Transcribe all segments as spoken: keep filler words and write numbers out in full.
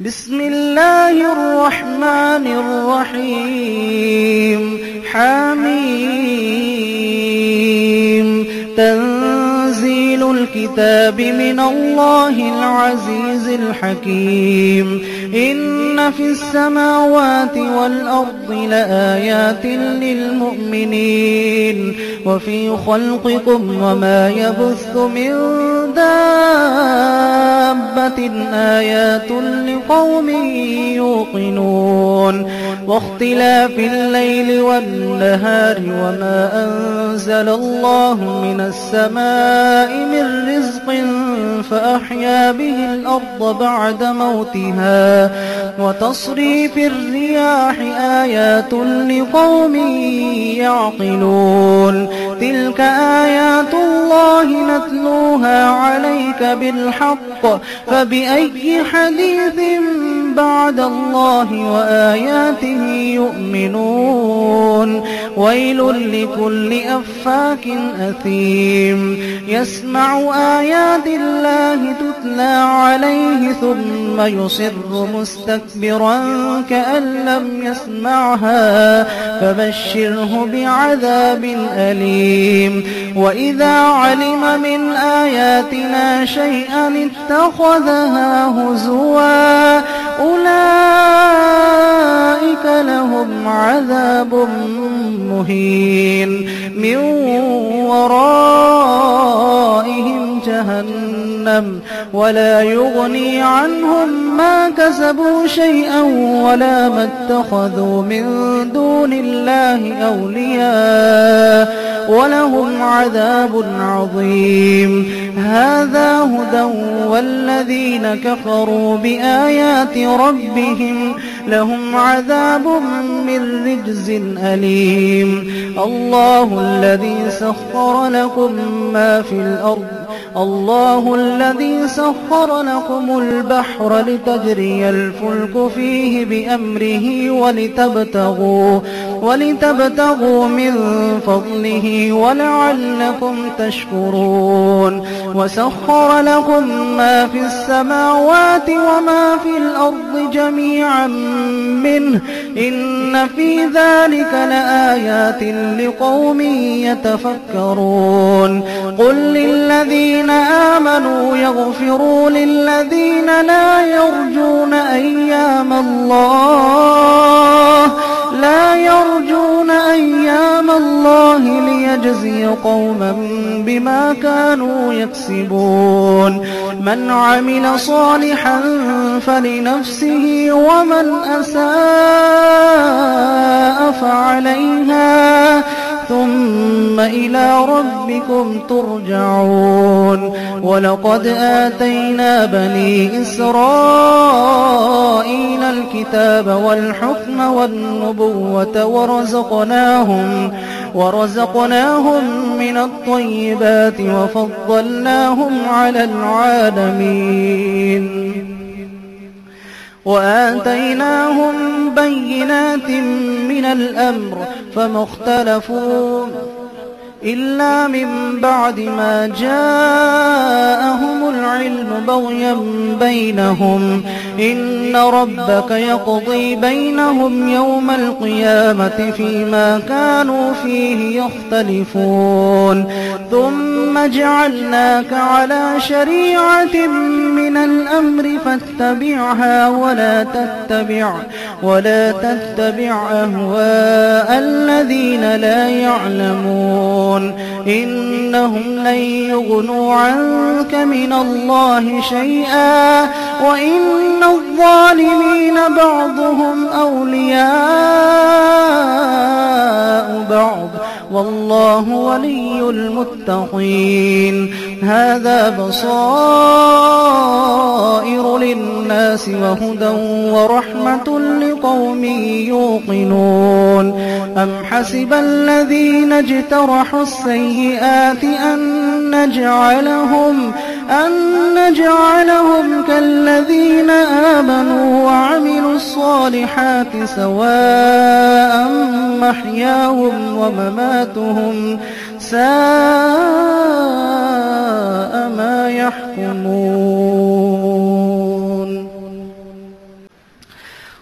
بسم الله الرحمن الرحيم حميم تنزيل الكتاب من الله العزيز الحكيم إن في السماوات والأرض لآيات للمؤمنين وفي خلقكم وما يبث من دابة آيات لقوم يوقنون واختلاف الليل والنهار وما أنزل الله من السماء من رزق فأحيا به الأرض بعد موتها وتصريف الرياح آيات لقوم يعقلون تلك آيات الله نتلوها عليك بالحق فبأي حديث بعد الله وآياته يؤمنون ويل لكل أفاك أثيم يسمع آيات الله تتلى عليه ثم يصر مستكبرا كأن لم يسمعها فبشره بعذاب أليم وإذا علم من آياتنا شيئا اتخذها هزوا أولئك لهم عذاب مهين من ورائهم جهنم ولا يغني عنهم ما كسبوا شيئا ولا ما اتخذوا من دون الله أولياء ولهم عذاب عظيم هذا هدى والذين كفروا بآيات ربهم لهم عذاب من رجز أليم الله الذي سخر لكم ما في الأرض الله الذي سخر لكم البحر لتجري الفلك فيه بأمره ولتبتغوا ولتبتغوا من فضله ولعلكم تشكرون وسخر لكم ما في السماوات وما في الأرض جميعا منه إن في ذلك لآيات لقوم يتفكرون قل للذين آمنوا يغفروا للذين لا يرجون أيام الله لا يرجون أيام الله ليجزي قوما بما كانوا يكسبون من عمل صالحا فلنفسه ومن أساء فعليها ثم إلى ربكم ترجعون ولقد آتينا بني إسرائيل الكتاب والحكم والنبوة ورزقناهم ورزقناهم من الطيبات وفضلناهم على العالمين وآتيناهم بينات من الأمر فما اختلفوا إلا من بعد ما جاءهم العلم بغيا بينهم إن ربك يقضي بينهم يوم القيامة فيما كانوا فيه يختلفون ثم جعلناك على شريعة من الأمر فاتبعها ولا تتبع ولا تتبع أهواء الذين لا يعلمون إنهم لن يغنوا عنك من الله شيئا وإن الظالمين بعضهم أولياء بعض والله ولي المتقين هذا بصائر للناس وهدى ورحمة لقوم يوقنون أم حسب الذين اجترحوا السيئات أن نجعلهم أن نجعلهم كالذين آمنوا وعملوا الصالحات سواء محياهم ومماتهم ساء ما يحكمون.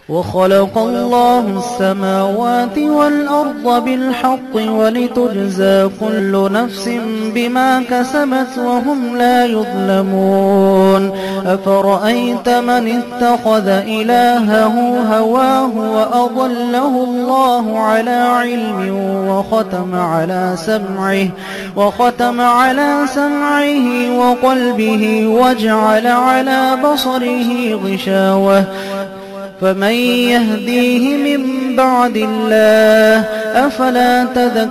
وخلق الله السماوات والأرض بالحق ولتجزى كل نفس بما كسبت وهم لا يظلمون أفرأيت من اتخذ إلهه هواه وأضله الله على علم وختم على سمعه وختم على سمعه وقلبه وجعل على بصره غشاوة فمن يهديه من بعد الله أفلا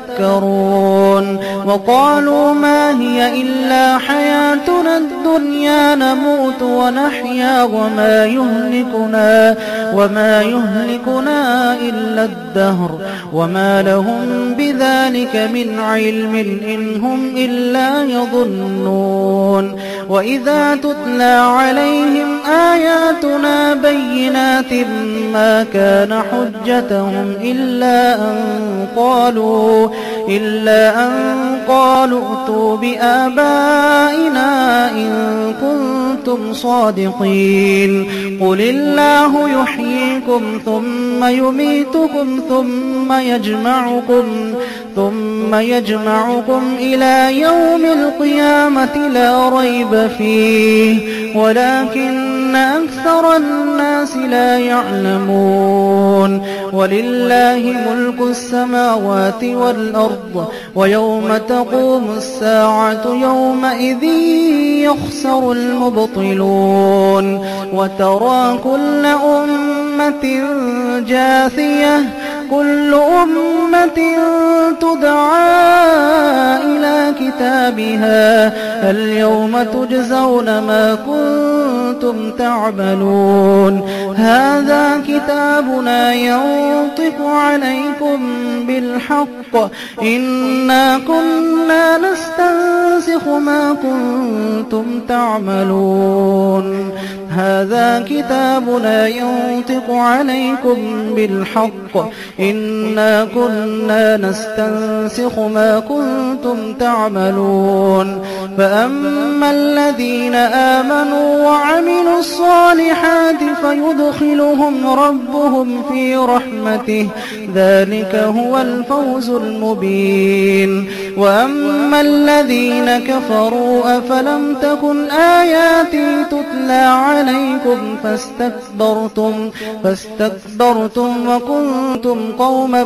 تذكرون وقالوا ما هي إلا حياتنا الدنيا نموت ونحيا وما يهلكنا وما يهلكنا إلا الدهر وما لهم بذلك من علم إن هم إلا يظنون وإذا تتلى عليهم آياتنا بينات ما كان حجتهم إلا أن قالوا إلا أن قالوا ائتوا بآبائنا إن كنتم صادقين قل الله يحييكم ثم يميتكم ثم يجمعكم ثم يجمعكم إلى يوم القيامة لا ريب فيه ولكن أكثر الناس لا يعلمون ولله ملك السماوات والأرض ويوم تقوم الساعة يومئذ يخسر المبطلون وترى كل أمة جاثية كل أمة تدعى إلى كتابها اليوم تجزون ما كنتم تعملون هذا كتابنا ينطق عليكم بالحق إنا كنا نستنسخ ما كنتم تعملون هذا كتابنا ينطق عليكم بالحق إنا كنا نستنسخ ما كنتم تعملون فأما الذين آمنوا وعملوا الصالحات فيدخلهم ربهم في رحمته ذلك هو الفوز المبين وأما الذين كفروا أفلم تكن آياتي تتلى عليكم فاستكبرتم فاستكبرتم وكنتم قوما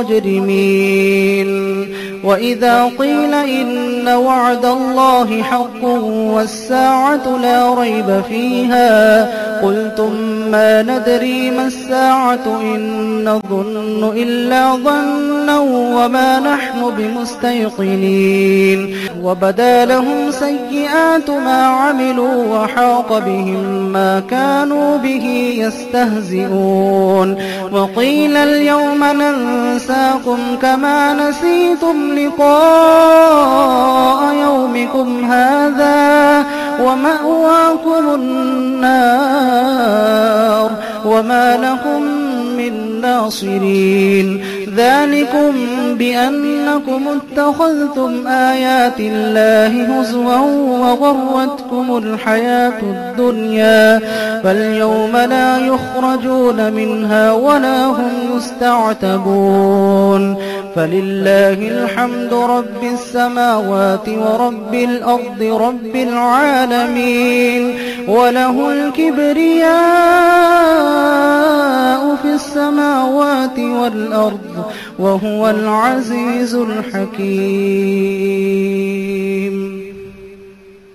مجرمين وإذا قيل إن وعد الله حق والساعة لا ريب فيها قلتم ما ندري ما الساعة إن نظن إلا ظنا وما نحن بمستيقنين وبدا لهم سيئات ما عملوا وحاق بهم ما كانوا به يستهزئون وقيل اليوم ننساكم كما نسيتم لقاء يومكم هذا ومأواكم النار وما لكم من ناصرين ذلكم بأنكم اتخذتم آيات الله هزوا وغرتكم الحياة الدنيا فاليوم لا يخرجون منها ولا هم يستعتبون فلله الحمد رب السماوات ورب الأرض رب العالمين وله الكبرياء في السماوات والأرض وهو العزيز الحكيم.